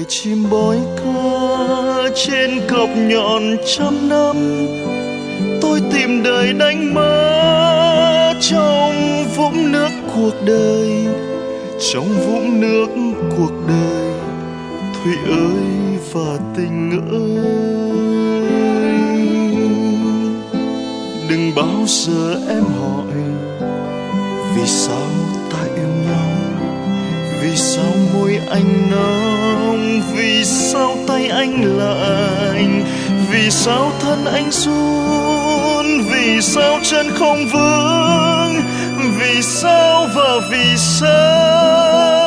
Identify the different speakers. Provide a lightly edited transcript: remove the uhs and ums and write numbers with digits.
Speaker 1: chim bói ca trên cọc nhọn trăm năm. Tôi tìm đời đánh mất trong vũng nước cuộc đời, trong vũng nước cuộc đời. Thủy ơi và tình ơi, đừng bao giờ em hỏi vì sao ta yêu nhau, vì sao môi anh nóng, vì sao tay anh lạnh, vì sao thân anh run, vì sao chân không vững, vì sao và vì sao.